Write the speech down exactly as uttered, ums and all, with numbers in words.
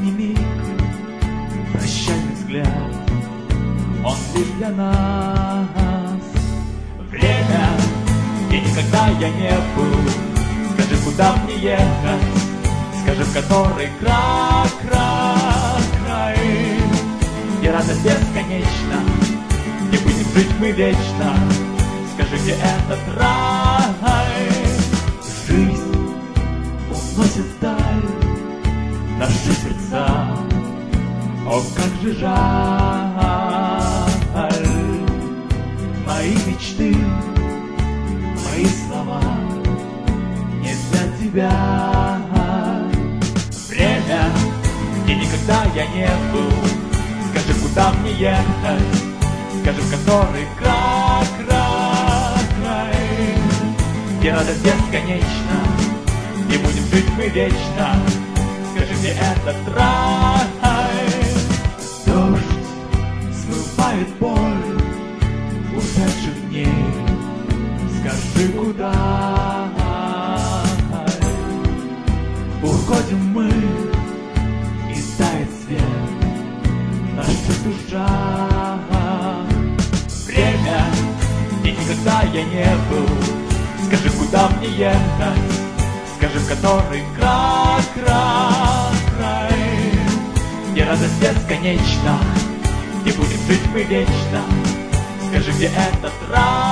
последний миг, прощальный взгляд, он лишь для нас. Время, где никогда я не был, скажи, куда мне ехать, скажи, в который край, край, край, где радость бесконечна, где будем жить мы вечно, скажи, где этот рай. Жизнь уносит вдаль наши сердца, о, как же жаль, мои мечты, мои слова не для тебя. Время, где никогда я не был, скажи, куда мне ехать, скажи, в который край, край, край, где радость бесконечна, где будем жить мы вечно, скажи, где этот рай. Дождь смывает боль ушедших дней, скажи, куда уходим мы, и тает свет в наших душах. Время, где никогда я не был, скажи, куда мне ехать, скажи, в который край, край, край, где радость бесконечна, где будем жить мы вечно, скажи, где этот рай.